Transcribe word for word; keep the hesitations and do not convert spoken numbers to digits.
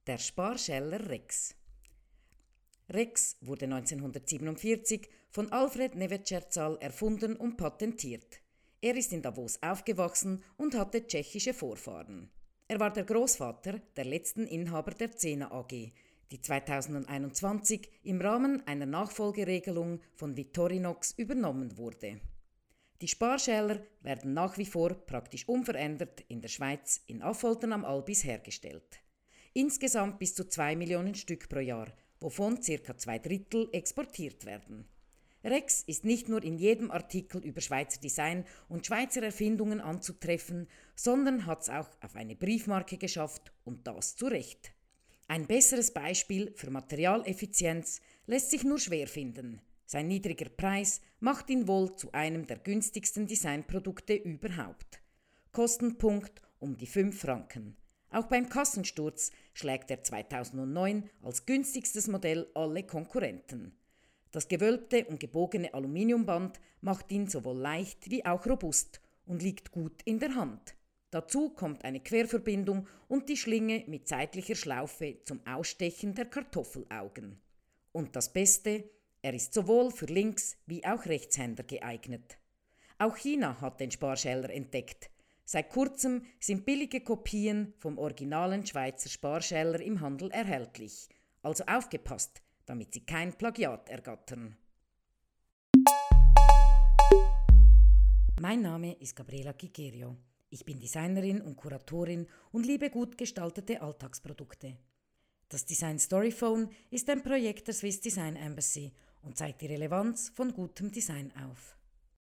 Der Sparschäler Rex. Rex wurde neunzehnhundertsiebenundvierzig von Alfred Nevecertal erfunden und patentiert. Er ist in Davos aufgewachsen und hatte tschechische Vorfahren. Er war der Großvater der letzten Inhaber der Zehner A G, die zweitausendeinundzwanzig im Rahmen einer Nachfolgeregelung von Victorinox übernommen wurde. Die Sparschäler werden nach wie vor praktisch unverändert in der Schweiz in Affoltern am Albis hergestellt. Insgesamt bis zu zwei Millionen Stück pro Jahr, wovon ca. zwei Drittel exportiert werden. Rex ist nicht nur in jedem Artikel über Schweizer Design und Schweizer Erfindungen anzutreffen, sondern hat es auch auf eine Briefmarke geschafft und das zu Recht. Ein besseres Beispiel für Materialeffizienz lässt sich nur schwer finden. Sein niedriger Preis macht ihn wohl zu einem der günstigsten Designprodukte überhaupt. Kostenpunkt um die fünf Franken. Auch beim Kassensturz schlägt er zweitausendneun als günstigstes Modell alle Konkurrenten. Das gewölbte und gebogene Aluminiumband macht ihn sowohl leicht wie auch robust und liegt gut in der Hand. Dazu kommt eine Querverbindung und die Schlinge mit seitlicher Schlaufe zum Ausstechen der Kartoffelaugen. Und das Beste, er ist sowohl für Links- wie auch Rechtshänder geeignet. Auch China hat den Sparschäler entdeckt. Seit kurzem sind billige Kopien vom originalen Schweizer Sparschäler im Handel erhältlich. Also aufgepasst, damit Sie kein Plagiat ergattern. Mein Name ist Gabriela Gigerio. Ich bin Designerin und Kuratorin und liebe gut gestaltete Alltagsprodukte. Das Design Storyphone ist ein Projekt der Swiss Design Embassy und zeigt die Relevanz von gutem Design auf.